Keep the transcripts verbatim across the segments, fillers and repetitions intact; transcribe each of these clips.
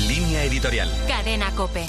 Línea editorial. Cadena COPE.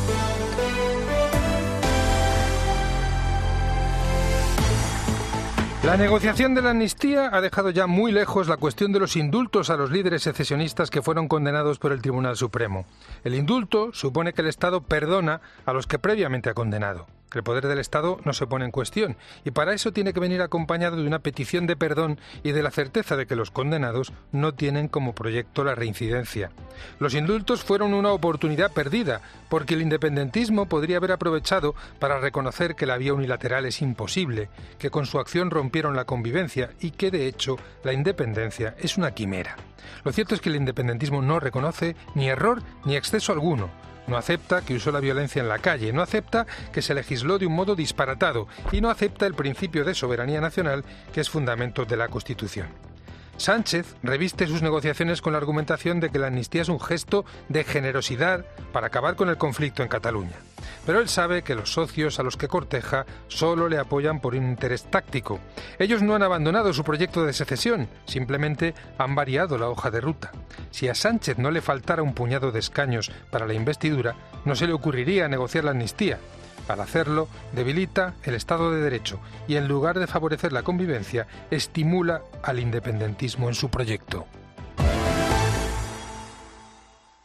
La negociación de la amnistía ha dejado ya muy lejos la cuestión de los indultos a los líderes secesionistas que fueron condenados por el Tribunal Supremo. El indulto supone que el Estado perdona a los que previamente ha condenado. El poder del Estado no se pone en cuestión y para eso tiene que venir acompañado de una petición de perdón y de la certeza de que los condenados no tienen como proyecto la reincidencia. Los indultos fueron una oportunidad perdida porque el independentismo podría haber aprovechado para reconocer que la vía unilateral es imposible, que con su acción rompieron la convivencia y que de hecho la independencia es una quimera. Lo cierto es que el independentismo no reconoce ni error ni exceso alguno. No acepta que usó la violencia en la calle, no acepta que se legisló de un modo disparatado y no acepta el principio de soberanía nacional que es fundamento de la Constitución. Sánchez reviste sus negociaciones con la argumentación de que la amnistía es un gesto de generosidad para acabar con el conflicto en Cataluña. Pero él sabe que los socios a los que corteja solo le apoyan por un interés táctico. Ellos no han abandonado su proyecto de secesión, simplemente han variado la hoja de ruta. Si a Sánchez no le faltara un puñado de escaños para la investidura, no se le ocurriría negociar la amnistía. Al hacerlo, debilita el Estado de Derecho y, en lugar de favorecer la convivencia, estimula al independentismo en su proyecto.